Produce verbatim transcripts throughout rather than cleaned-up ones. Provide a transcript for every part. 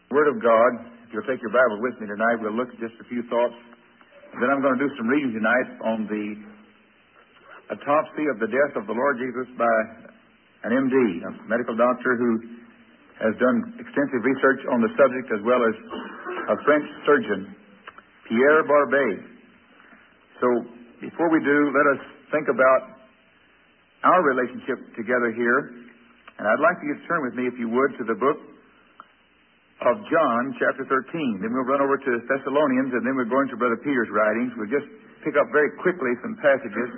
Word of God. If you'll take your Bible with me tonight, we'll look at just a few thoughts. And then I'm going to do some reading tonight on the autopsy of the death of the Lord Jesus by an M D, a medical doctor who has done extensive research on the subject, as well as a French surgeon, Pierre Barbet. So before we do, let us think about our relationship together here. And I'd like you to turn with me, if you would, to the book of John, chapter thirteen. Then we'll run over to Thessalonians, and then we're going to Brother Peter's writings. We'll just pick up very quickly some passages.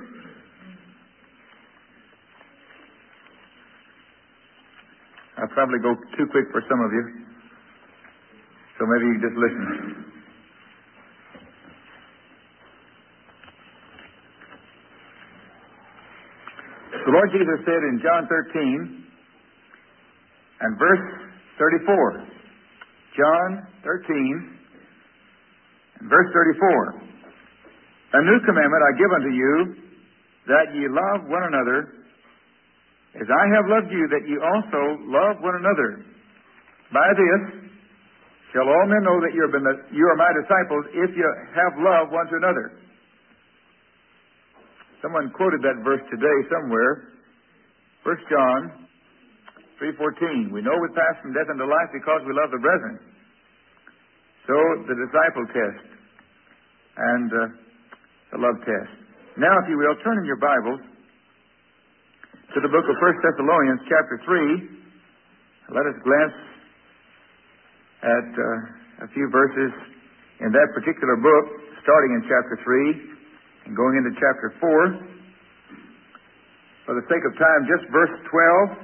I'll probably go too quick for some of you, so maybe you just listen. The Lord Jesus said in John thirteen and verse thirty-four, John thirteen and verse thirty-four, a new commandment I give unto you, that ye love one another, as I have loved you, that ye also love one another. By this shall all men know that you are my disciples, if you have love one to another. Someone quoted that verse today somewhere. First John three fourteen. We know we pass from death unto life because we love the brethren. So the disciple test and uh, the love test. Now, if you will, turn in your Bibles to the book of First Thessalonians, chapter three. Let us glance at uh, a few verses in that particular book, starting in chapter three and going into chapter four. For the sake of time, just verse twelve.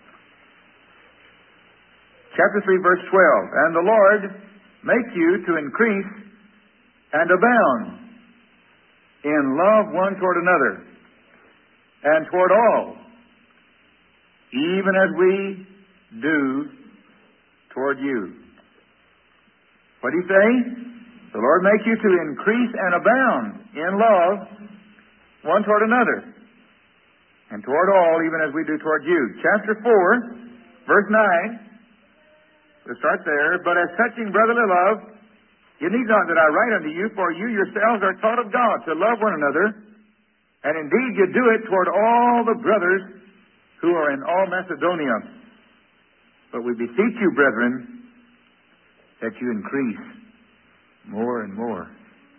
Chapter three, verse twelve. And the Lord make you to increase and abound in love one toward another, and toward all, even as we do toward you. What do you say? The Lord make you to increase and abound in love one toward another, and toward all, even as we do toward you. Chapter four, verse nine. We'll start there. But as touching brotherly love, you need not that I write unto you, for you yourselves are taught of God to love one another, and indeed you do it toward all the brothers who are in all Macedonia. But we beseech you, brethren, that you increase more and more.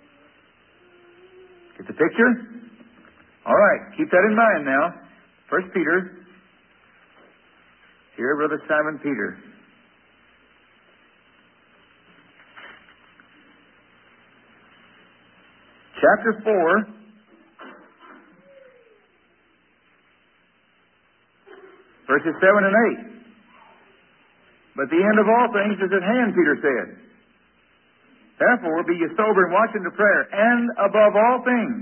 Get the picture? All right, keep that in mind now. First Peter. Here, Brother Simon Peter. Chapter four, verses seven and eight. But the end of all things is at hand, Peter said. Therefore, be ye sober and watch unto prayer, and above all things,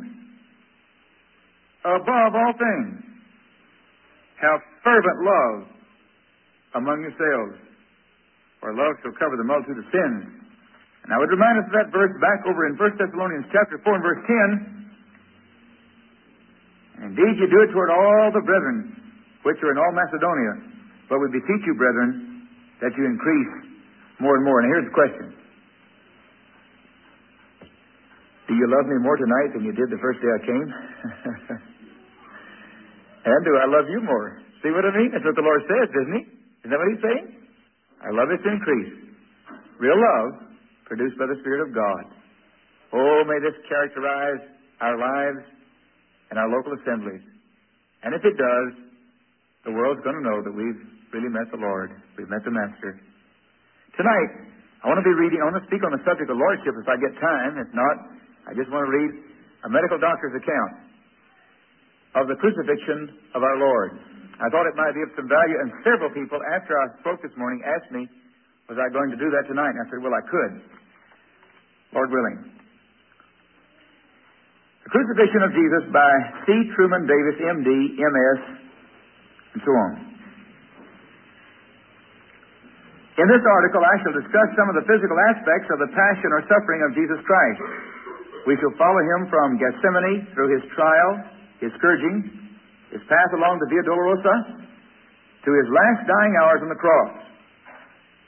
above all things, have fervent love among yourselves, for love shall cover the multitude of sins. And I would remind us of that verse back over in First Thessalonians chapter four and verse ten. And indeed you do it toward all the brethren which are in all Macedonia. But we beseech you, brethren, that you increase more and more. And here's the question. Do you love me more tonight than you did the first day I came? And do I love you more? See what I mean? That's what the Lord says, isn't He? Isn't that what He's saying? I love is to increase. Real love produced by the Spirit of God. Oh, may this characterize our lives and our local assemblies. And if it does, the world's going to know that we've really met the Lord. We've met the Master. Tonight, I want to be reading, I want to speak on the subject of Lordship if I get time. If not, I just want to read a medical doctor's account of the crucifixion of our Lord. I thought it might be of some value, and several people, after I spoke this morning, asked me, was I going to do that tonight? And I said, well, I could, Lord willing. The Crucifixion of Jesus by C. Truman Davis, M D, M S, and so on. In this article, I shall discuss some of the physical aspects of the passion or suffering of Jesus Christ. We shall follow Him from Gethsemane through His trial, His scourging, His path along the Via Dolorosa, to His last dying hours on the cross. I'd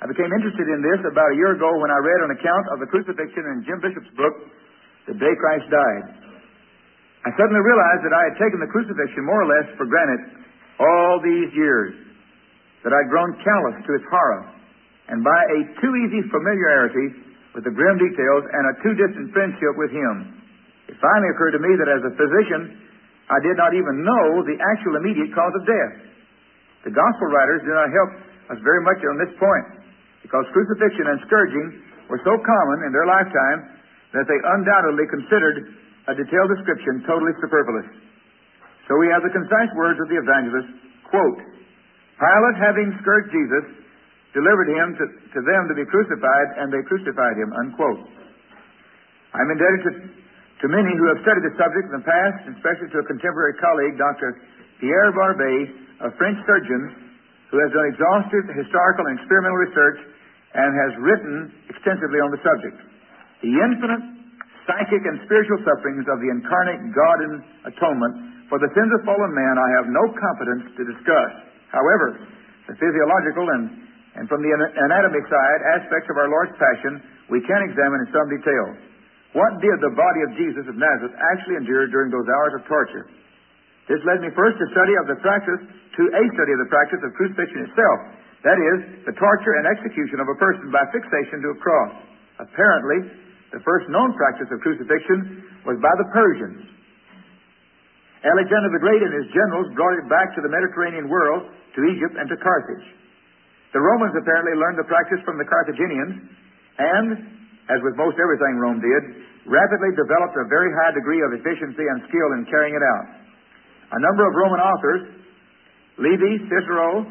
I became interested in this about a year ago when I read an account of the crucifixion in Jim Bishop's book, The Day Christ Died. I suddenly realized that I had taken the crucifixion more or less for granted all these years, that I'd grown callous to its horror, and by a too easy familiarity with the grim details and a too distant friendship with him, it finally occurred to me that as a physician, I did not even know the actual immediate cause of death. The gospel writers do not help us very much on this point, because crucifixion and scourging were so common in their lifetime that they undoubtedly considered a detailed description totally superfluous. So we have the concise words of the evangelist, quote, Pilate, having scourged Jesus, delivered him to, to them to be crucified, and they crucified him, unquote. I'm indebted to, to many who have studied the subject in the past, and especially to a contemporary colleague, Doctor Pierre Barbet, a French surgeon who has done exhaustive historical and experimental research and has written extensively on the subject. The infinite psychic and spiritual sufferings of the incarnate God in atonement for the sins of fallen man I have no competence to discuss. However, the physiological and, and from the anatomy side aspects of our Lord's passion we can examine in some detail. What did the body of Jesus of Nazareth actually endure during those hours of torture? This led me first to study of the practice, to a study of the practice of crucifixion itself. That is, the torture and execution of a person by fixation to a cross. Apparently, the first known practice of crucifixion was by the Persians. Alexander the Great and his generals brought it back to the Mediterranean world, to Egypt and to Carthage. The Romans apparently learned the practice from the Carthaginians and, as with most everything Rome did, rapidly developed a very high degree of efficiency and skill in carrying it out. A number of Roman authors, Livy, Cicero,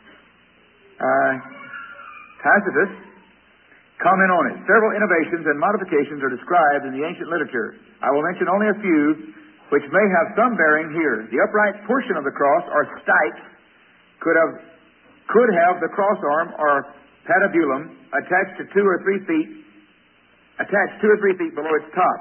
uh, Tacitus, comment on it. Several innovations and modifications are described in the ancient literature. I will mention only a few which may have some bearing here. The upright portion of the cross, or stipes, could have could have the cross arm or patibulum attached to two or three feet attached two or three feet below its top.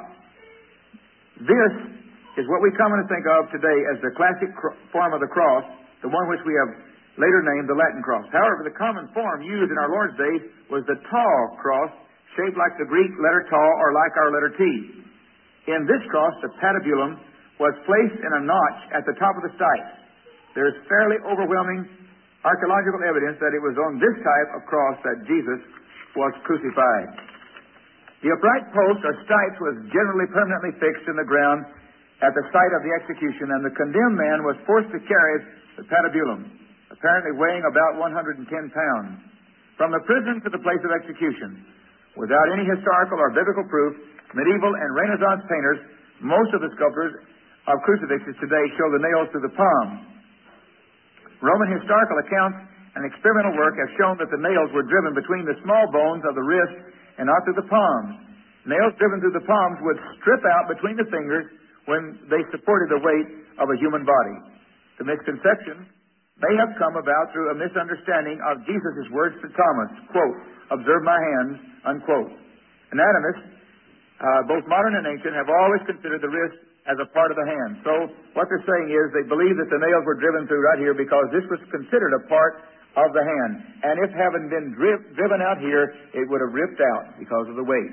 This is what we commonly think of today as the classic cr- form of the cross, the one which we have later named the Latin cross. However, the common form used in our Lord's day was the tau cross, shaped like the Greek letter tau or like our letter T. In this cross, the patibulum was placed in a notch at the top of the stipe. There is fairly overwhelming archaeological evidence that it was on this type of cross that Jesus was crucified. The upright post or stipes was generally permanently fixed in the ground at the site of the execution, and the condemned man was forced to carry the patibulum, apparently weighing about one hundred ten pounds, from the prison to the place of execution. Without any historical or biblical proof, medieval and Renaissance painters, most of the sculptors of crucifixes today show the nails through the palm. Roman historical accounts and experimental work have shown that the nails were driven between the small bones of the wrist and not through the palms. Nails driven through the palms would strip out between the fingers when they supported the weight of a human body. The misconception may have come about through a misunderstanding of Jesus' words to Thomas, quote, observe my hands, unquote. Anatomists, uh, both modern and ancient, have always considered the wrist as a part of the hand. So what they're saying is they believe that the nails were driven through right here because this was considered a part of the hand. And if having been dri- driven out here, it would have ripped out because of the weight.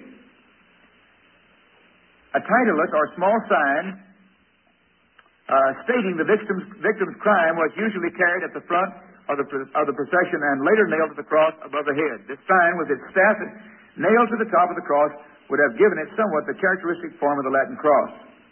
A titulus, or small sign, uh, stating the victim's, victim's crime was usually carried at the front of the, of the procession and later nailed to the cross above the head. This sign, with its staff nailed to the top of the cross, would have given it somewhat the characteristic form of the Latin cross.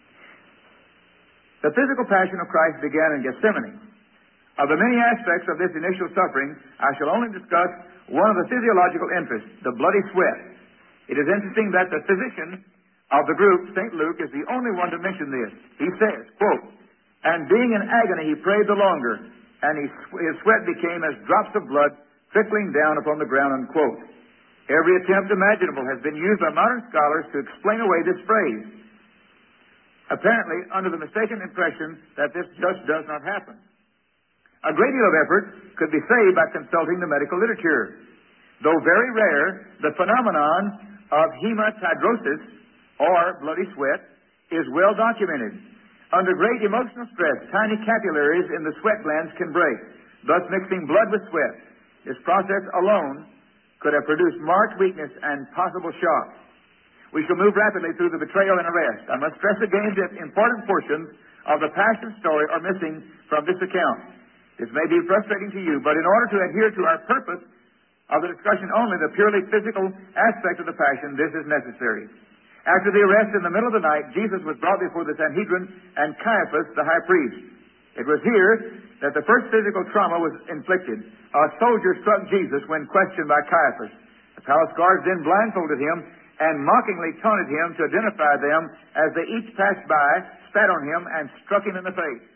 The physical passion of Christ began in Gethsemane. Of the many aspects of this initial suffering, I shall only discuss one of the physiological interests, the bloody sweat. It is interesting that the physician of the group, Saint Luke, is the only one to mention this. He says, quote, and being in agony, he prayed the longer, and he, his sweat became as drops of blood trickling down upon the ground, unquote. Every attempt imaginable has been used by modern scholars to explain away this phrase, apparently under the mistaken impression that this just does not happen. A great deal of effort could be saved by consulting the medical literature. Though very rare, the phenomenon of hematidrosis, or bloody sweat, is well documented. Under great emotional stress, tiny capillaries in the sweat glands can break, thus mixing blood with sweat. This process alone could have produced marked weakness and possible shock. We shall move rapidly through the betrayal and arrest. I must stress again that important portions of the Passion story are missing from this account. This may be frustrating to you, but in order to adhere to our purpose of the discussion only, the purely physical aspect of the Passion, this is necessary. After the arrest in the middle of the night, Jesus was brought before the Sanhedrin and Caiaphas, the high priest. It was here that the first physical trauma was inflicted. A soldier struck Jesus when questioned by Caiaphas. The palace guards then blindfolded him and mockingly taunted him to identify them as they each passed by, spat on him, and struck him in the face.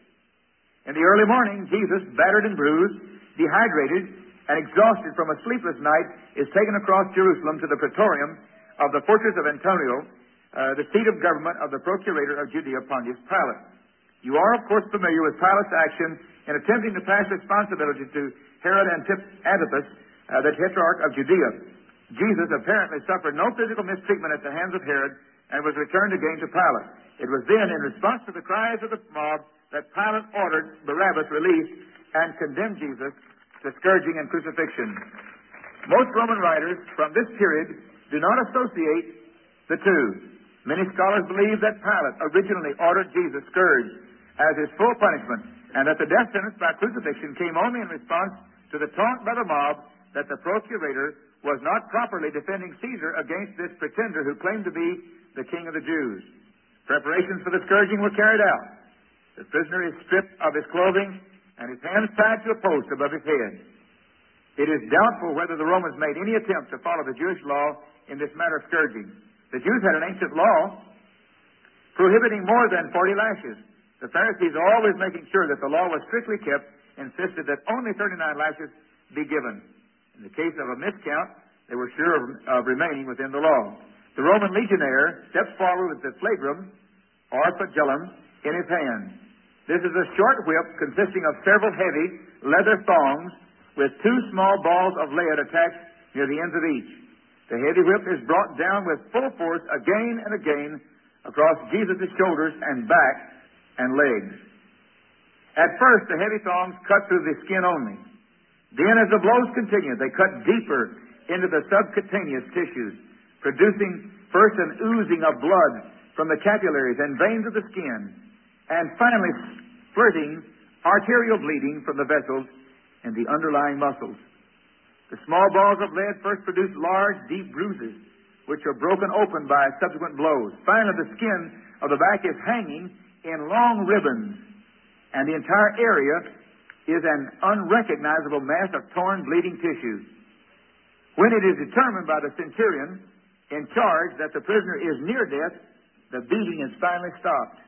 In the early morning, Jesus, battered and bruised, dehydrated, and exhausted from a sleepless night, is taken across Jerusalem to the praetorium of the fortress of Antonia, uh, the seat of government of the procurator of Judea, Pontius Pilate. You are, of course, familiar with Pilate's action in attempting to pass responsibility to Herod Antipas, uh, the tetrarch of Judea. Jesus apparently suffered no physical mistreatment at the hands of Herod and was returned again to Pilate. It was then, in response to the cries of the mob, that Pilate ordered Barabbas released and condemned Jesus to scourging and crucifixion. Most Roman writers from this period do not associate the two. Many scholars believe that Pilate originally ordered Jesus scourged as his full punishment, and that the death sentence by crucifixion came only in response to the taunt by the mob that the procurator was not properly defending Caesar against this pretender who claimed to be the king of the Jews. Preparations for the scourging were carried out. The prisoner is stripped of his clothing and his hands tied to a post above his head. It is doubtful whether the Romans made any attempt to follow the Jewish law in this matter of scourging. The Jews had an ancient law prohibiting more than forty lashes. The Pharisees, always making sure that the law was strictly kept, insisted that only thirty-nine lashes be given. In the case of a miscount, they were sure of, of remaining within the law. The Roman legionnaire steps forward with the flagrum, or flagellum, in his hand. This is a short whip consisting of several heavy leather thongs with two small balls of lead attached near the ends of each. The heavy whip is brought down with full force again and again across Jesus' shoulders and back and legs. At first, the heavy thongs cut through the skin only. Then, as the blows continue, they cut deeper into the subcutaneous tissues, producing first an oozing of blood from the capillaries and veins of the skin, and finally splitting arterial bleeding from the vessels and the underlying muscles. The small balls of lead first produce large, deep bruises, which are broken open by subsequent blows. Finally, the skin of the back is hanging in long ribbons, and the entire area is an unrecognizable mass of torn, bleeding tissue. When it is determined by the centurion in charge that the prisoner is near death, the beating is finally stopped.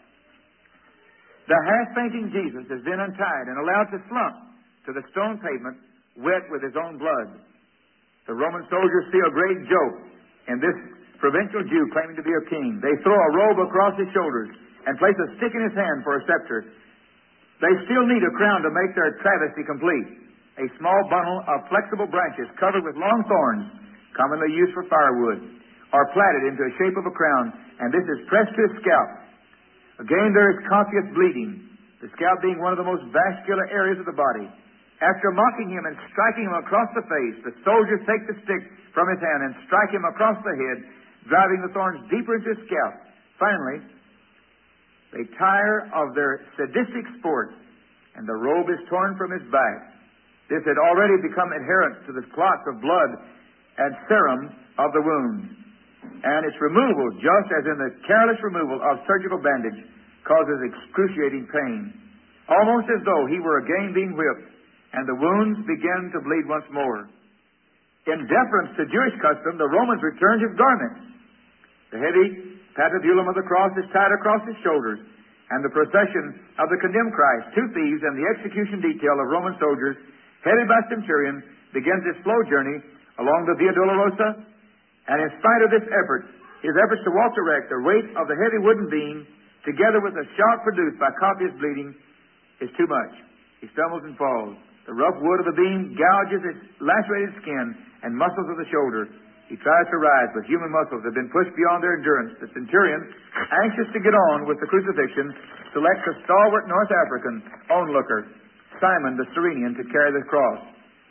The half-fainting Jesus is then untied and allowed to slump to the stone pavement, wet with his own blood. The Roman soldiers see a great joke in this provincial Jew claiming to be a king. They throw a robe across his shoulders and place a stick in his hand for a scepter. They still need a crown to make their travesty complete. A small bundle of flexible branches covered with long thorns, commonly used for firewood, are plaited into the shape of a crown, and this is pressed to his scalp. Again, there is copious bleeding, the scalp being one of the most vascular areas of the body. After mocking him and striking him across the face, the soldiers take the stick from his hand and strike him across the head, driving the thorns deeper into his scalp. Finally, they tire of their sadistic sport, and the robe is torn from his back. This had already become adherent to the clots of blood and serum of the wound, and its removal, just as in the careless removal of surgical bandage, causes excruciating pain, almost as though he were again being whipped, and the wounds began to bleed once more. In deference to Jewish custom, the Romans returned his garments. The heavy patibulum of the cross is tied across his shoulders, and the procession of the condemned Christ, two thieves, and the execution detail of Roman soldiers, headed by centurion, begins his slow journey along the Via Dolorosa. And in spite of this effort, his efforts to walk erect, the weight of the heavy wooden beam, together with the shock produced by copious bleeding, is too much. He stumbles and falls. The rough wood of the beam gouges his lacerated skin and muscles of the shoulder. He tries to rise, but human muscles have been pushed beyond their endurance. The centurion, anxious to get on with the crucifixion, selects a stalwart North African onlooker, Simon the Cyrenian, to carry the cross.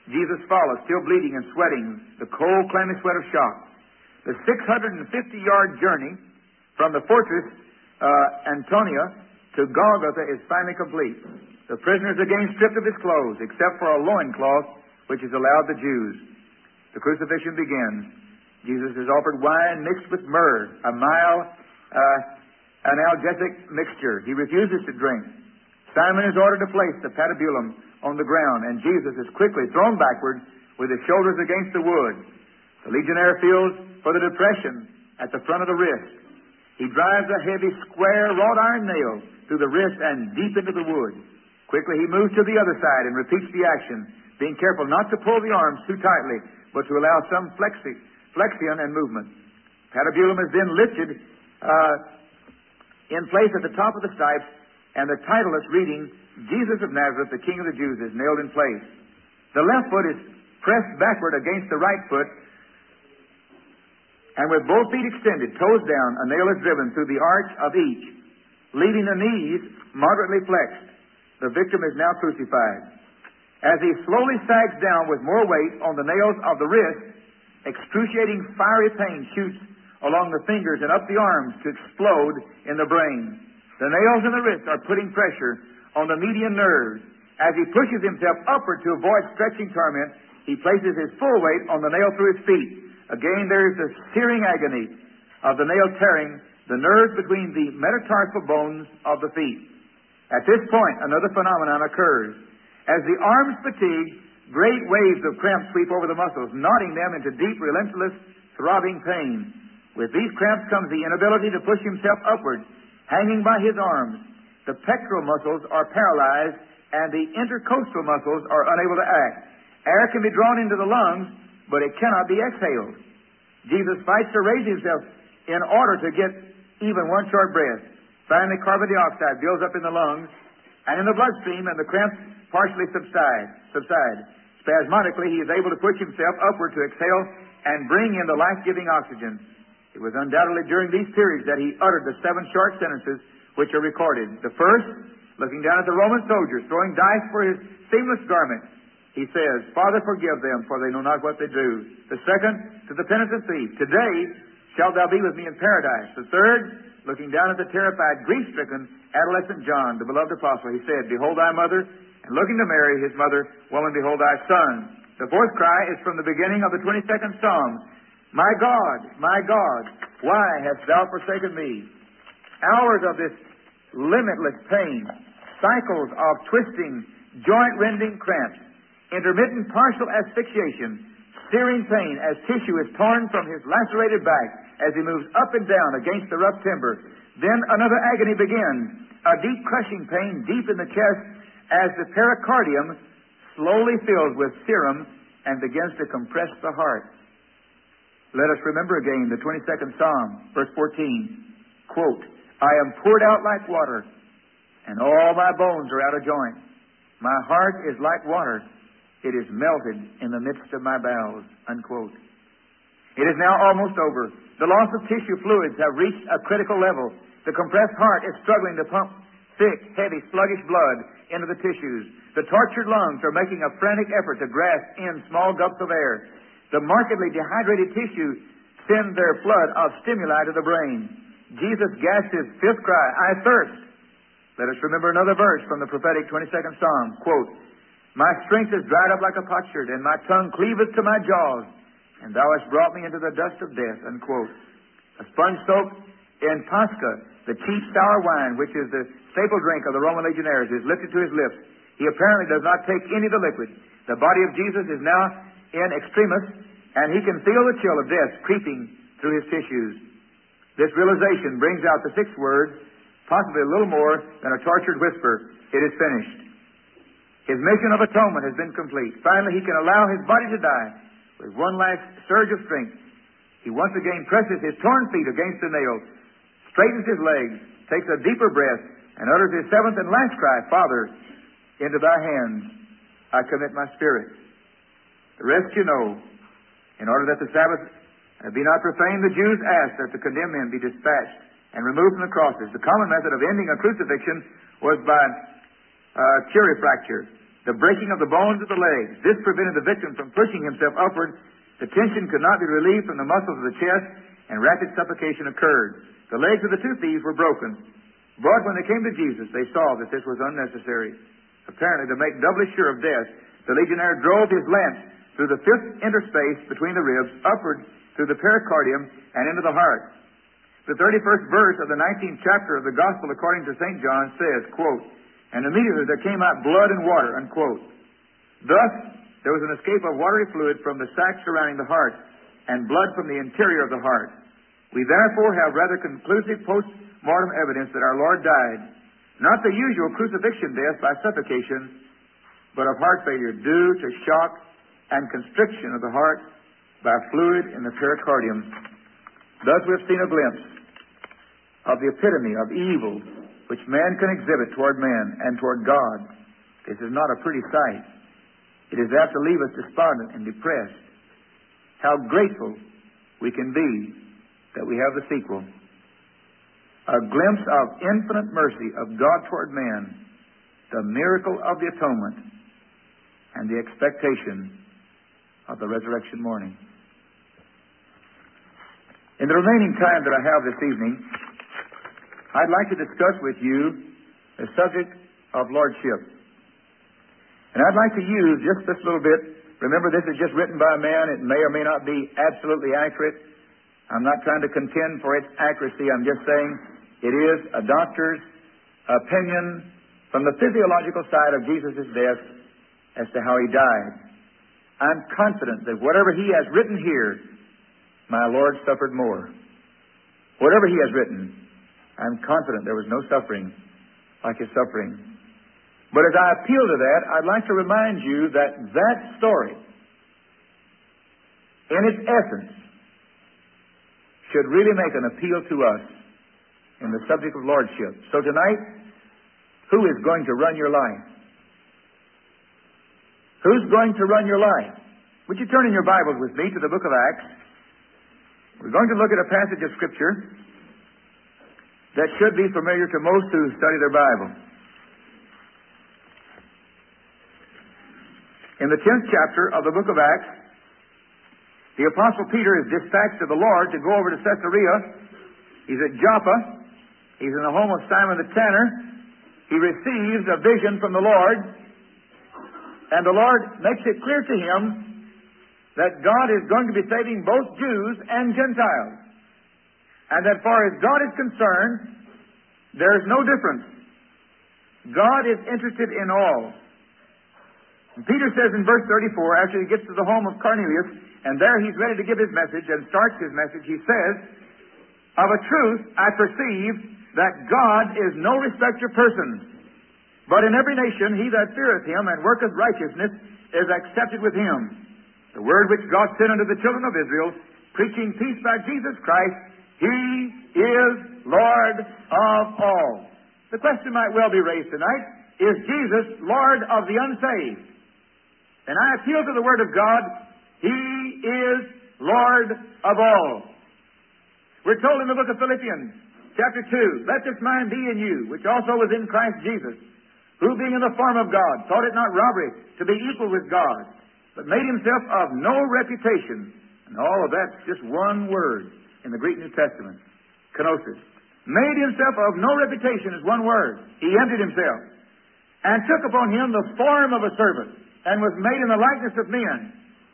Jesus follows, still bleeding and sweating, the cold, clammy sweat of shock. The six hundred fifty yard journey from the fortress uh, Antonia to Golgotha is finally complete. The prisoner is again stripped of his clothes, except for a loincloth, which is allowed the Jews. The crucifixion begins. Jesus is offered wine mixed with myrrh, a mild, uh, analgesic mixture. He refuses to drink. Simon is ordered to place the patibulum on the ground, and Jesus is quickly thrown backward with his shoulders against the wood. The legionnaire feels for the depression at the front of the wrist. He drives a heavy, square, wrought iron nail through the wrist and deep into the wood. Quickly he moves to the other side and repeats the action, being careful not to pull the arms too tightly, but to allow some flexi- flexion and movement. Patibulum is then lifted uh, in place at the top of the stipes, and the titulus reading, Jesus of Nazareth, the King of the Jews, is nailed in place. The left foot is pressed backward against the right foot, and with both feet extended, toes down, a nail is driven through the arch of each, leaving the knees moderately flexed. The victim is now crucified. As he slowly sags down with more weight on the nails of the wrist, excruciating fiery pain shoots along the fingers and up the arms to explode in the brain. The nails in the wrist are putting pressure on the median nerves. As he pushes himself upward to avoid stretching torment, he places his full weight on the nail through his feet. Again, there is the searing agony of the nail tearing the nerves between the metatarsal bones of the feet. At this point, another phenomenon occurs. As the arms fatigue, great waves of cramps sweep over the muscles, knotting them into deep, relentless, throbbing pain. With these cramps comes the inability to push himself upward, hanging by his arms. The pectoral muscles are paralyzed, and the intercostal muscles are unable to act. Air can be drawn into the lungs, but it cannot be exhaled. Jesus fights to raise himself in order to get even one short breath. Finally, carbon dioxide builds up in the lungs and in the bloodstream, and the cramps partially subside. subside. Spasmodically, he is able to push himself upward to exhale and bring in the life-giving oxygen. It was undoubtedly during these periods that he uttered the seven short sentences which are recorded. The first, looking down at the Roman soldiers throwing dice for his seamless garment, he says, "Father, forgive them, for they know not what they do." The second, to the penitent thief, "Today shalt thou be with me in paradise." The third, looking down at the terrified, grief-stricken adolescent John, the beloved apostle, he said, "Behold thy mother," and looking to Mary, his mother, "Woman, behold thy son." The fourth cry is from the beginning of the twenty-second Psalm. "My God, my God, why hast thou forsaken me?" Hours of this limitless pain, cycles of twisting, joint-rending cramps, intermittent partial asphyxiation, searing pain as tissue is torn from his lacerated back as he moves up and down against the rough timber. Then another agony begins, a deep crushing pain deep in the chest as the pericardium slowly fills with serum and begins to compress the heart. Let us remember again the twenty-second Psalm, verse fourteen. Quote, "I am poured out like water, and all my bones are out of joint. My heart is like water. It is melted in the midst of my bowels." Unquote. It is now almost over. The loss of tissue fluids have reached a critical level. The compressed heart is struggling to pump thick, heavy, sluggish blood into the tissues. The tortured lungs are making a frantic effort to grasp in small gulps of air. The markedly dehydrated tissue send their flood of stimuli to the brain. Jesus gasped his fifth cry, "I thirst." Let us remember another verse from the prophetic twenty-second Psalm. Quote, "My strength is dried up like a potsherd, and my tongue cleaveth to my jaws, and thou hast brought me into the dust of death." Unquote. A sponge soaked in Pascha, the cheap sour wine, which is the staple drink of the Roman legionaries, is lifted to his lips. He apparently does not take any of the liquid. The body of Jesus is now in extremis, and he can feel the chill of death creeping through his tissues. This realization brings out the sixth word, possibly a little more than a tortured whisper: "It is finished." His mission of atonement has been complete. Finally, he can allow his body to die. With one last surge of strength, he once again presses his torn feet against the nails, straightens his legs, takes a deeper breath, and utters his seventh and last cry, "Father, into thy hands I commit my spirit." The rest you know. In order that the Sabbath be not profaned, the Jews asked that the condemned men be dispatched and removed from the crosses. The common method of ending a crucifixion was by uh, chirifracture. the breaking of the bones of the legs. This prevented the victim from pushing himself upward. The tension could not be relieved from the muscles of the chest, and rapid suffocation occurred. The legs of the two thieves were broken. But when they came to Jesus, they saw that this was unnecessary. Apparently, to make doubly sure of death, the legionnaire drove his lance through the fifth interspace between the ribs, upward through the pericardium, and into the heart. The thirty-first verse of the nineteenth chapter of the Gospel according to Saint John says, quote, "And immediately there came out blood and water," unquote. Thus, there was an escape of watery fluid from the sac surrounding the heart, and blood from the interior of the heart. We therefore have rather conclusive post-mortem evidence that our Lord died, not the usual crucifixion death by suffocation, but of heart failure due to shock and constriction of the heart by fluid in the pericardium. Thus we have seen a glimpse of the epitome of evil which man can exhibit toward man and toward God. This is not a pretty sight. It is apt to leave us despondent and depressed. How grateful we can be that we have the sequel. A glimpse of infinite mercy of God toward man, the miracle of the atonement, and the expectation of the resurrection morning. In the remaining time that I have this evening, I'd like to discuss with you the subject of lordship. And I'd like to use just this little bit. Remember, this is just written by a man. It may or may not be absolutely accurate. I'm not trying to contend for its accuracy. I'm just saying it is a doctor's opinion from the physiological side of Jesus' death as to how he died. I'm confident that whatever he has written here, my Lord suffered more. Whatever he has written, I'm confident there was no suffering like his suffering. But as I appeal to that, I'd like to remind you that that story, in its essence, should really make an appeal to us in the subject of lordship. So tonight, who is going to run your life? Who's going to run your life? Would you turn in your Bibles with me to the book of Acts? We're going to look at a passage of Scripture that should be familiar to most who study their Bible. In the tenth chapter of the book of Acts, the Apostle Peter is dispatched to the Lord to go over to Caesarea. He's at Joppa. He's in the home of Simon the tanner. He receives a vision from the Lord, and the Lord makes it clear to him that God is going to be saving both Jews and Gentiles. And that far as God is concerned, there is no difference. God is interested in all. And Peter says in verse thirty-four, after he gets to the home of Cornelius, and there he's ready to give his message and starts his message, he says, "Of a truth I perceive that God is no respecter of persons, but in every nation he that feareth him and worketh righteousness is accepted with him. The word which God sent unto the children of Israel, preaching peace by Jesus Christ, he is Lord of all." The question might well be raised tonight, is Jesus Lord of the unsaved? And I appeal to the Word of God, he is Lord of all. We're told in the book of Philippians, chapter two, "Let this mind be in you, which also was in Christ Jesus, who being in the form of God, thought it not robbery to be equal with God, but made himself of no reputation." And all of that's just one word in the Greek New Testament, kenosis. Made himself of no reputation is one word. He emptied himself, and took upon him the form of a servant, and was made in the likeness of men.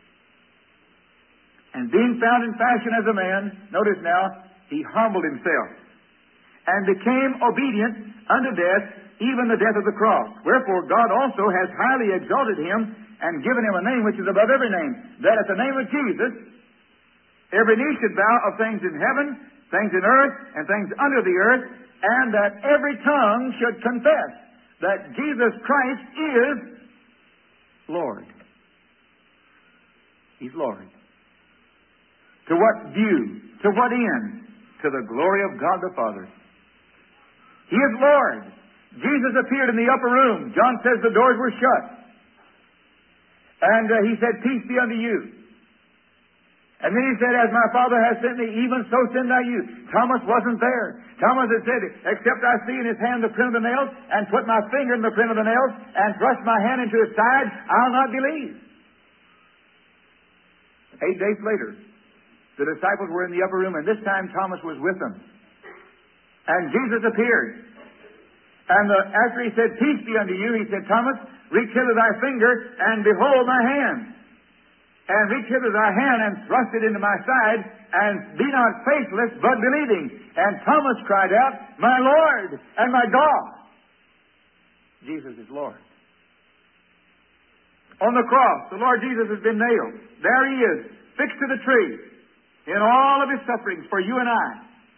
And being found in fashion as a man, notice now, he humbled himself, and became obedient unto death, even the death of the cross. Wherefore God also has highly exalted him, and given him a name which is above every name, that at the name of Jesus every knee should bow, of things in heaven, things in earth, and things under the earth, and that every tongue should confess that Jesus Christ is Lord. He's Lord. To what view? To what end? To the glory of God the Father. He is Lord. Jesus appeared in the upper room. John says the doors were shut. And uh, he said, "Peace be unto you." And then he said, as my Father has sent me, even so send I you. Thomas wasn't there. Thomas had said, except I see in his hand the print of the nails, and put my finger in the print of the nails, and thrust my hand into his side, I'll not believe. Eight days later, the disciples were in the upper room, and this time Thomas was with them. And Jesus appeared. And the, after he said, peace be unto you, he said, Thomas, reach hither thy finger, and behold my hand. And reach hither thy hand, and thrust it into my side, and be not faithless, but believing. And Thomas cried out, my Lord and my God. Jesus is Lord. On the cross, the Lord Jesus has been nailed. There he is, fixed to the tree, in all of his sufferings for you and I.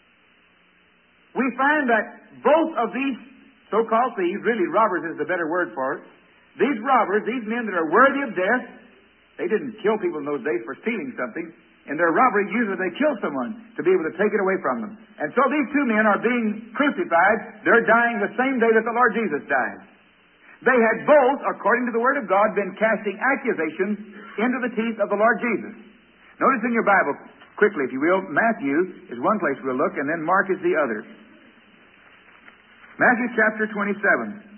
We find that both of these so-called thieves, really robbers is the better word for it, these robbers, these men that are worthy of death, they didn't kill people in those days for stealing something. In their robbery, usually they kill someone to be able to take it away from them. And so these two men are being crucified. They're dying the same day that the Lord Jesus died. They had both, according to the Word of God, been casting accusations into the teeth of the Lord Jesus. Notice in your Bible, quickly if you will, Matthew is one place we'll look, and then Mark is the other. Matthew chapter twenty-seven.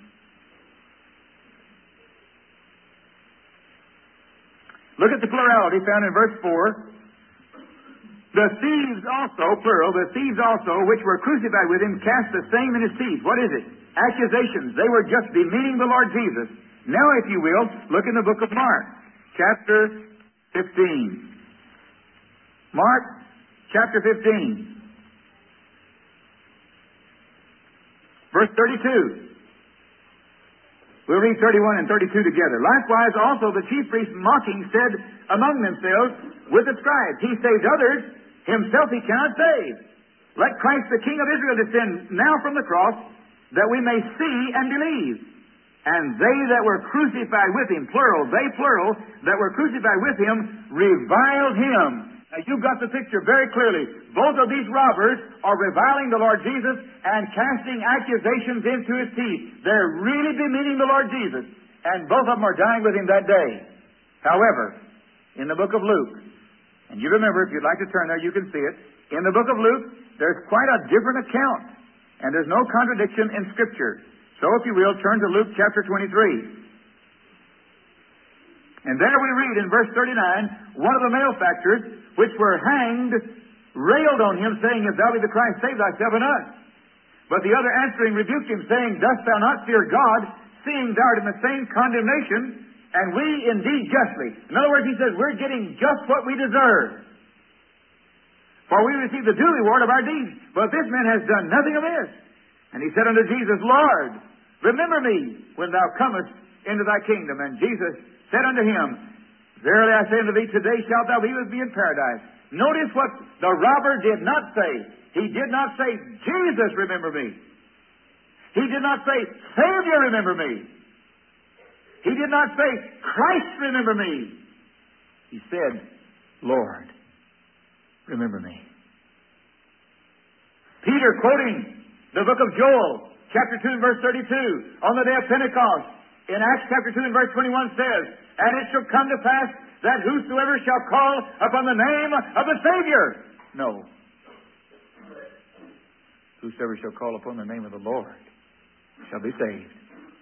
Look at the plurality found in verse four. The thieves also, plural, the thieves also, which were crucified with him, cast the same in his teeth. What is it? Accusations. They were just demeaning the Lord Jesus. Now, if you will, look in the book of Mark, chapter fifteen. Mark, chapter fifteen. Verse thirty-two. We'll read thirty-one and thirty-two together. Likewise also the chief priests mocking said among themselves with the scribes, he saved others, himself he cannot save. Let Christ the King of Israel descend now from the cross, that we may see and believe. And they that were crucified with him, plural, they plural, that were crucified with him, reviled him. Now you've got the picture very clearly. Both of these robbers are reviling the Lord Jesus and casting accusations into his teeth. They're really demeaning the Lord Jesus. And both of them are dying with him that day. However, in the book of Luke, and you remember, if you'd like to turn there, you can see it. In the book of Luke, there's quite a different account. And there's no contradiction in Scripture. So if you will, turn to Luke chapter twenty-three. And there we read in verse thirty-nine, one of the malefactors, which were hanged, railed on him, saying, if thou be the Christ, save thyself and us. But the other answering rebuked him, saying, dost thou not fear God, seeing thou art in the same condemnation, and we indeed justly. In other words, he says, we're getting just what we deserve. For we receive the due reward of our deeds. But this man has done nothing amiss. And he said unto Jesus, Lord, remember me when thou comest into thy kingdom. And Jesus said unto him, verily I say unto thee, today shalt thou be with me in paradise. Notice what the robber did not say. He did not say, Jesus, remember me. He did not say, Savior, remember me. He did not say, Christ, remember me. He said, Lord, remember me. Peter, quoting the book of Joel, chapter two, verse thirty-two, on the day of Pentecost, in Acts chapter two and verse twenty-one says, and it shall come to pass that whosoever shall call upon the name of the Savior. No. Whosoever shall call upon the name of the Lord shall be saved.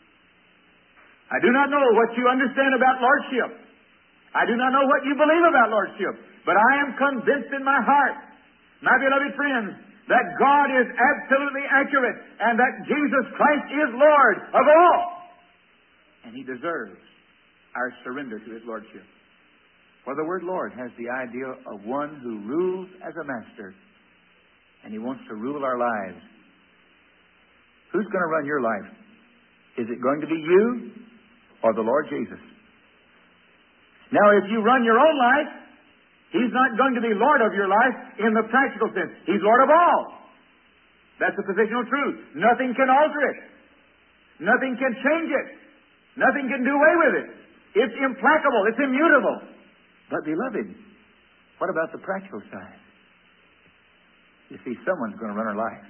I do not know what you understand about Lordship. I do not know what you believe about Lordship. But I am convinced in my heart, my beloved friends, that God is absolutely accurate and that Jesus Christ is Lord of all. And He deserves our surrender to His Lordship. For the word Lord has the idea of one who rules as a master. And He wants to rule our lives. Who's going to run your life? Is it going to be you or the Lord Jesus? Now, if you run your own life, He's not going to be Lord of your life in the practical sense. He's Lord of all. That's the positional truth. Nothing can alter it. Nothing can change it. Nothing can do away with it. It's implacable. It's immutable. But, beloved, what about the practical side? You see, someone's going to run our life.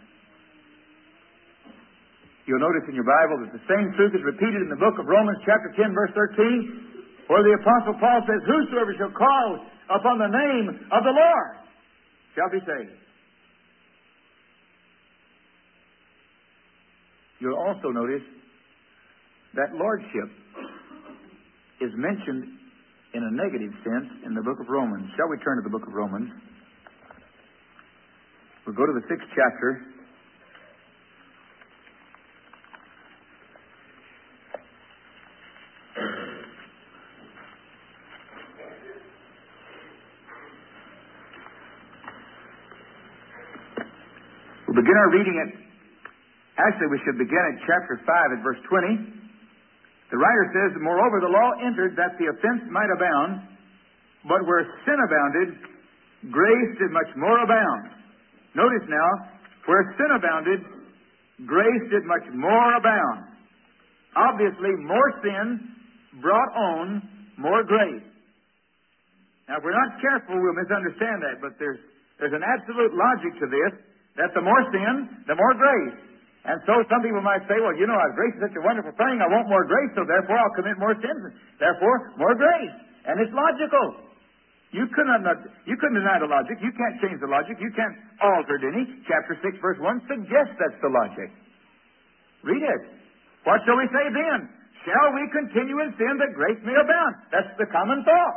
You'll notice in your Bible that the same truth is repeated in the book of Romans chapter ten, verse thirteen, where the Apostle Paul says, whosoever shall call upon the name of the Lord shall be saved. You'll also notice that lordship is mentioned in a negative sense in the book of Romans. Shall we turn to the book of Romans? We'll go to the sixth chapter. We'll begin our reading at, actually we should begin at chapter five at verse twenty. The writer says, moreover, the law entered that the offense might abound, but where sin abounded, grace did much more abound. Notice now, where sin abounded, grace did much more abound. Obviously, more sin brought on more grace. Now, if we're not careful, we'll misunderstand that, but there's, there's an absolute logic to this, that the more sin, the more grace. And so some people might say, well, you know, grace is such a wonderful thing, I want more grace, so therefore I'll commit more sins. Therefore, more grace. And it's logical. You couldn't, you couldn't deny the logic. You can't change the logic. You can't alter it any. Chapter six, verse one suggests that's the logic. Read it. What shall we say then? Shall we continue in sin that grace may abound? That's the common thought.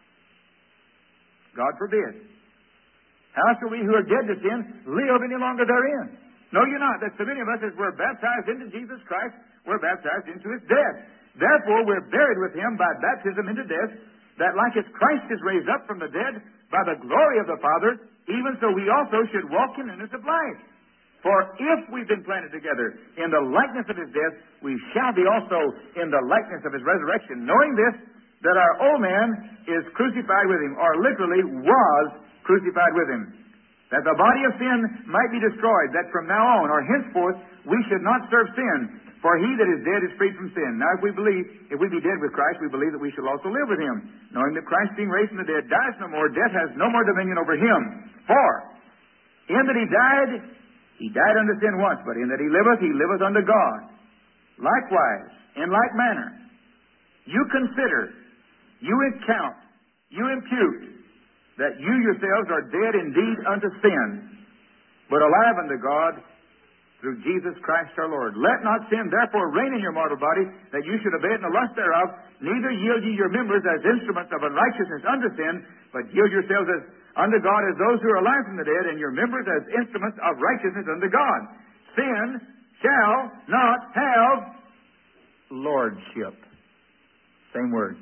God forbid. How shall we who are dead to sin live any longer therein? No, you're not. That so many of us, as we're baptized into Jesus Christ, we're baptized into His death. Therefore, we're buried with Him by baptism into death, that like as Christ is raised up from the dead by the glory of the Father, even so we also should walk in newness of life. For if we've been planted together in the likeness of His death, we shall be also in the likeness of His resurrection, knowing this, that our old man is crucified with Him, or literally was crucified with Him, that the body of sin might be destroyed, that from now on, or henceforth, we should not serve sin. For he that is dead is freed from sin. Now, if we believe, if we be dead with Christ, we believe that we shall also live with Him, knowing that Christ, being raised from the dead, dies no more. Death has no more dominion over Him. For in that He died, He died unto sin once, but in that He liveth, He liveth unto God. Likewise, in like manner, you consider, you account, you impute, that you yourselves are dead indeed unto sin, but alive unto God through Jesus Christ our Lord. Let not sin therefore reign in your mortal body, that you should obey it in the lust thereof. Neither yield ye your members as instruments of unrighteousness unto sin, but yield yourselves as unto God as those who are alive from the dead, and your members as instruments of righteousness unto God. Sin shall not have lordship. Same word.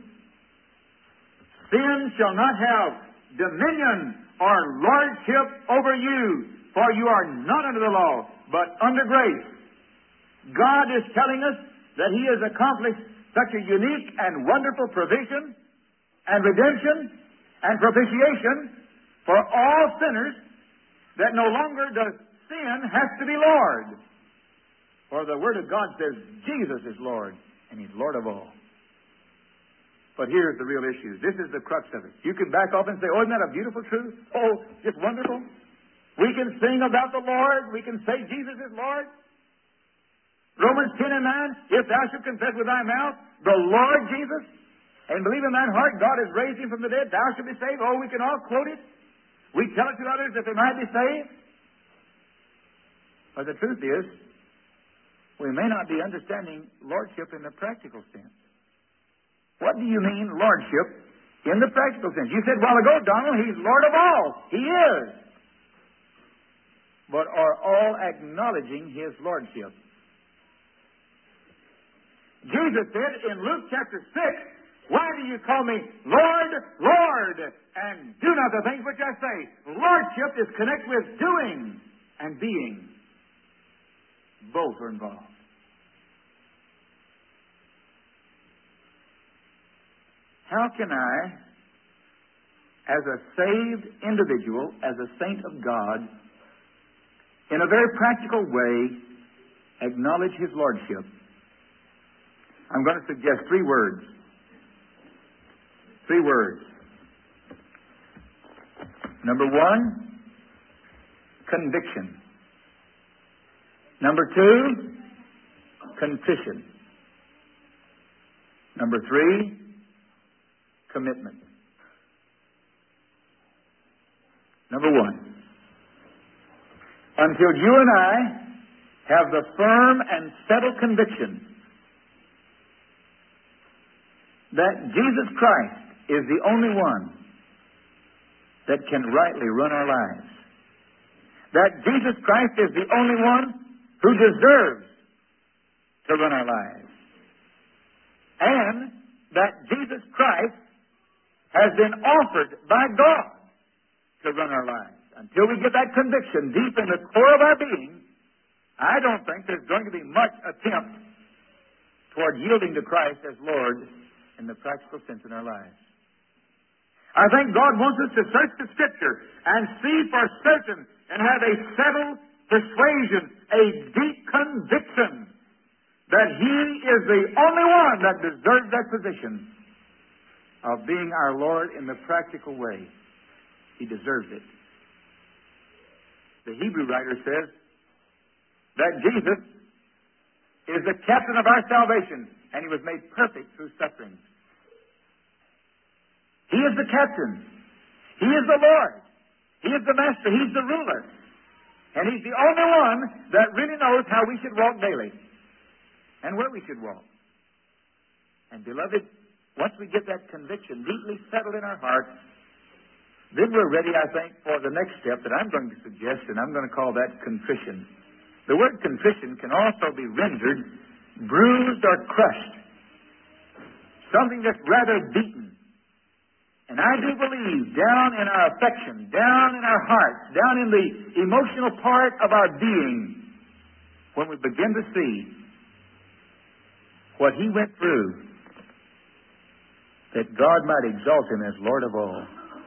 Sin shall not have dominion or lordship over you, for you are not under the law, but under grace. God is telling us that He has accomplished such a unique and wonderful provision and redemption and propitiation for all sinners that no longer does sin have to be Lord. For the Word of God says Jesus is Lord, and He's Lord of all. But here's the real issue. This is the crux of it. You can back off and say, oh, isn't that a beautiful truth? Oh, just wonderful. We can sing about the Lord. We can say Jesus is Lord. Romans ten and nine, if thou shalt confess with thy mouth the Lord Jesus, and believe in thine heart God has raised Him from the dead, thou shalt be saved. Oh, we can all quote it. We tell it to others that they might be saved. But the truth is, we may not be understanding lordship in the practical sense. What do you mean, lordship, in the practical sense? You said a while ago, Donald, He's Lord of all. He is. But are all acknowledging His lordship? Jesus said in Luke chapter six, why do you call me Lord, Lord, and do not the things which I say? Lordship is connected with doing and being. Both are involved. How can I, as a saved individual, as a saint of God, in a very practical way, acknowledge His lordship? I'm going to suggest three words. Three words. Number one, conviction. Number two, contrition. Number three, commitment. Number one, until you and I have the firm and settled conviction that Jesus Christ is the only one that can rightly run our lives, that Jesus Christ is the only one who deserves to run our lives, and that Jesus Christ has been offered by God to run our lives. Until we get that conviction deep in the core of our being, I don't think there's going to be much attempt toward yielding to Christ as Lord in the practical sense in our lives. I think God wants us to search the Scripture and see for certain and have a settled persuasion, a deep conviction that He is the only one that deserves that position of being our Lord in the practical way. He deserves it. The Hebrew writer says that Jesus is the captain of our salvation, and He was made perfect through suffering. He is the captain. He is the Lord. He is the master. He's the ruler. And He's the only one that really knows how we should walk daily and where we should walk. And beloved, once we get that conviction deeply settled in our hearts, then we're ready, I think, for the next step that I'm going to suggest, and I'm going to call that contrition. The word contrition can also be rendered bruised or crushed, something that's rather beaten. And I do believe down in our affection, down in our hearts, down in the emotional part of our being, when we begin to see what He went through, that God might exalt Him as Lord of all,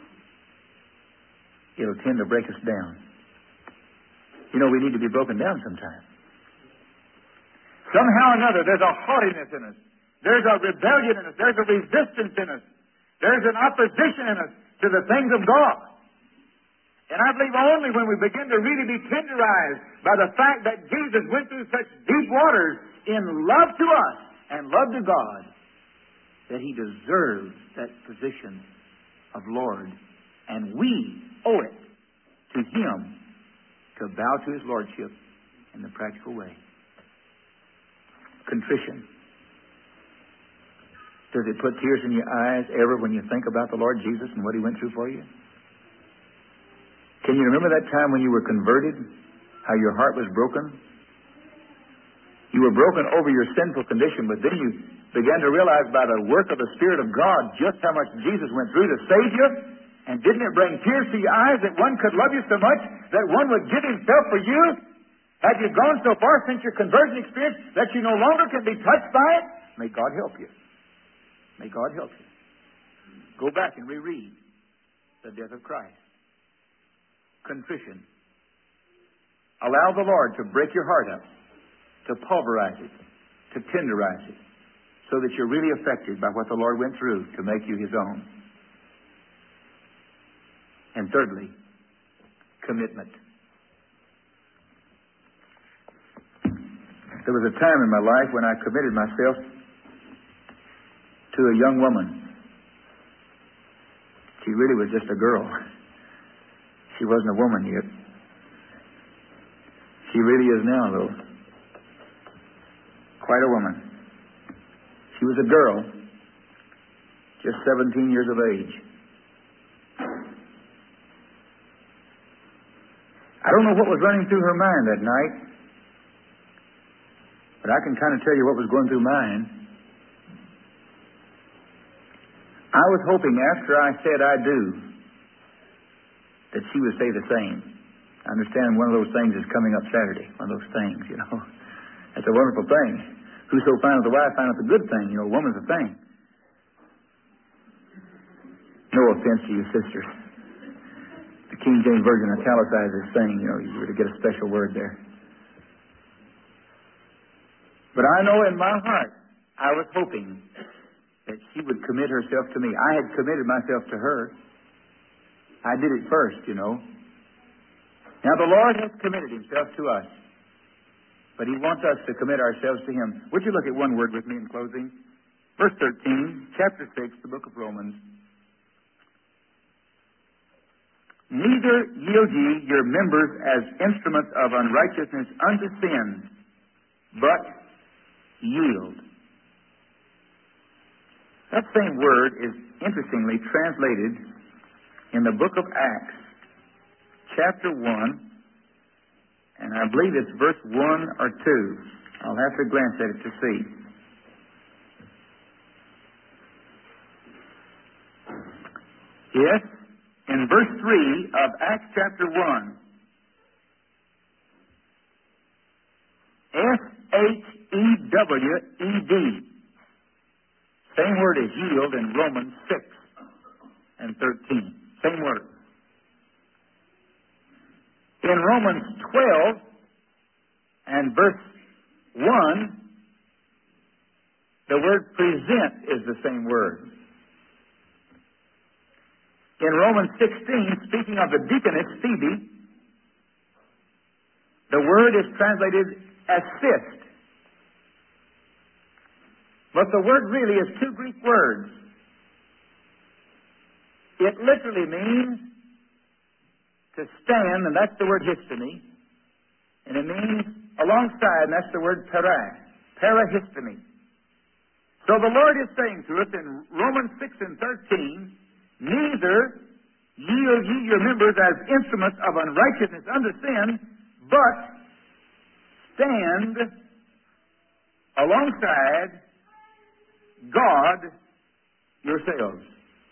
it'll tend to break us down. You know, we need to be broken down sometime. Somehow or another, there's a haughtiness in us. There's a rebellion in us. There's a resistance in us. There's an opposition in us to the things of God. And I believe only when we begin to really be tenderized by the fact that Jesus went through such deep waters in love to us and love to God, that He deserves that position of Lord. And we owe it to Him to bow to His Lordship in the practical way. Contrition. Does it put tears in your eyes ever when you think about the Lord Jesus and what He went through for you? Can you remember that time when you were converted? How your heart was broken? You were broken over your sinful condition, but then you began to realize by the work of the Spirit of God just how much Jesus went through to save you. And didn't it bring tears to your eyes that one could love you so much that one would give Himself for you? Have you gone so far since your conversion experience that you no longer can be touched by it? May God help you. May God help you. Go back and reread the death of Christ. Contrition. Allow the Lord to break your heart up, to pulverize it, to tenderize it, so that you're really affected by what the Lord went through to make you His own. And thirdly, commitment. There was a time in my life when I committed myself to a young woman. She really was just a girl. She wasn't a woman yet. She really is now, though. Quite a woman. She was a girl, just seventeen years of age. I don't know what was running through her mind that night, but I can kind of tell you what was going through mine. I was hoping after I said I do that she would say the same. I understand one of those things is coming up Saturday. One of those things, you know. That's a wonderful thing. Whoso findeth a wife findeth a good thing. You know, a woman's a thing. No offense to you sisters. The King James Version italicizes saying, you know, you were to get a special word there. But I know in my heart, I was hoping that she would commit herself to me. I had committed myself to her. I did it first, you know. Now the Lord has committed Himself to us, but He wants us to commit ourselves to Him. Would you look at one word with me in closing? Verse thirteen, chapter six, the book of Romans. Neither yield ye your members as instruments of unrighteousness unto sin, but yield. That same word is interestingly translated in the book of Acts, chapter one, and I believe it's verse one or two. I'll have to glance at it to see. Yes, in verse three of Acts chapter one, S H E W E D. Same word as yield in Romans six and thirteen. Same word. In Romans twelve and verse one, the word present is the same word. In Romans sixteen, speaking of the deaconess Phoebe, the word is translated assist. But the word really is two Greek words. It literally means to stand, and that's the word histemi. And it means alongside, and that's the word para, parahistemi. So the Lord is saying to us in Romans six and thirteen, neither yield ye your members as instruments of unrighteousness unto sin, but stand alongside God yourselves.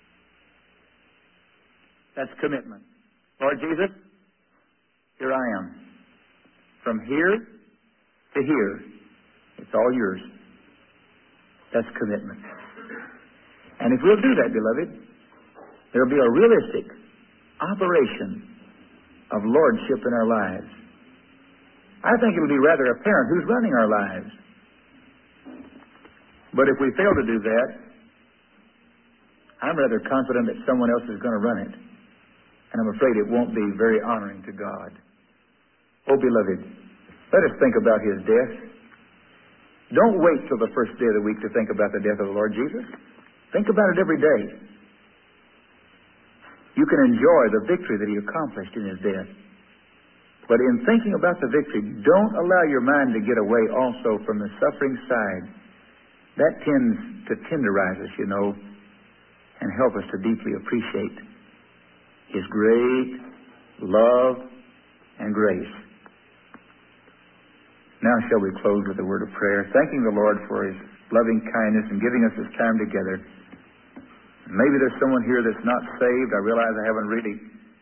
That's commitment. Lord Jesus, here I am. From here to here, it's all yours. That's commitment. And if we'll do that, beloved, there'll be a realistic operation of lordship in our lives. I think it'll be rather apparent who's running our lives. But if we fail to do that, I'm rather confident that someone else is going to run it. And I'm afraid it won't be very honoring to God. Oh, beloved, let us think about His death. Don't wait till the first day of the week to think about the death of the Lord Jesus. Think about it every day. You can enjoy the victory that He accomplished in His death. But in thinking about the victory, don't allow your mind to get away also from the suffering side. That tends to tenderize us, you know, and help us to deeply appreciate His great love and grace. Now shall we close with a word of prayer, thanking the Lord for His loving kindness and giving us this time together. Maybe there's someone here that's not saved. I realize I haven't really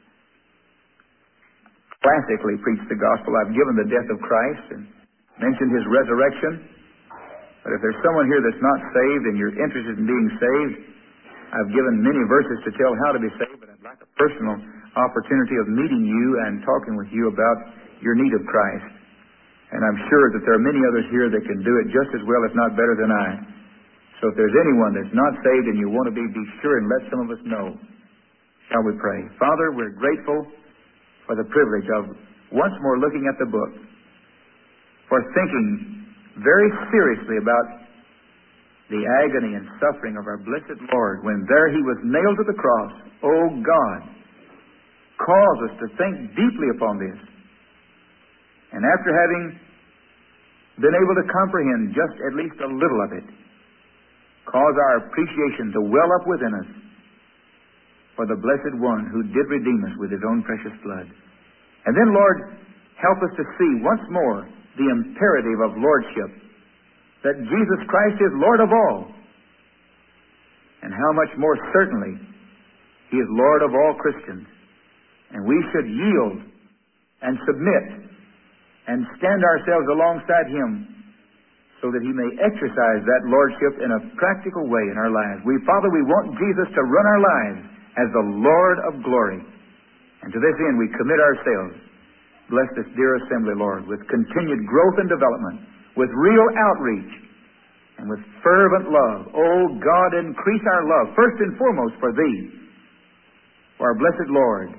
classically preached the gospel. I've given the death of Christ and mentioned His resurrection. But if there's someone here that's not saved and you're interested in being saved, I've given many verses to tell how to be saved, but I'd like a personal opportunity of meeting you and talking with you about your need of Christ. And I'm sure that there are many others here that can do it just as well, if not better than I. So if there's anyone that's not saved and you want to be, be sure and let some of us know. Shall we pray? Father, we're grateful for the privilege of once more looking at the book, for thinking very seriously about the agony and suffering of our blessed Lord when there He was nailed to the cross. Oh God, cause us to think deeply upon this. And after having been able to comprehend just at least a little of it, cause our appreciation to well up within us for the blessed One who did redeem us with His own precious blood. And then, Lord, help us to see once more the imperative of lordship, that Jesus Christ is Lord of all, and how much more certainly He is Lord of all Christians. And we should yield and submit and stand ourselves alongside Him so that He may exercise that lordship in a practical way in our lives. We, Father, we want Jesus to run our lives as the Lord of glory. And to this end we commit ourselves. Bless this dear assembly, Lord, with continued growth and development, with real outreach, and with fervent love. Oh, God, increase our love, first and foremost for Thee, for our blessed Lord,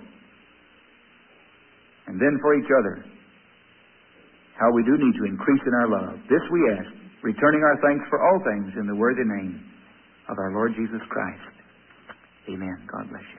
and then for each other. How we do need to increase in our love. This we ask, returning our thanks for all things in the worthy name of our Lord Jesus Christ. Amen. God bless you.